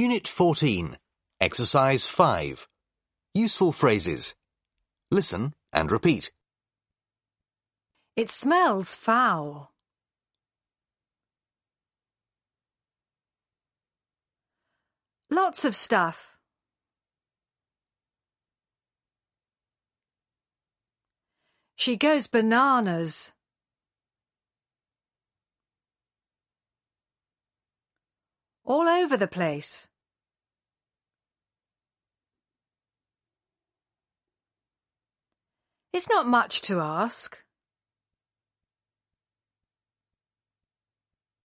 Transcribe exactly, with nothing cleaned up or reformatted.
Unit fourteen. Exercise five. Useful phrases. Listen and repeat. It smells foul. Lots of stuff. She goes bananas. All over the place. It's not much to ask.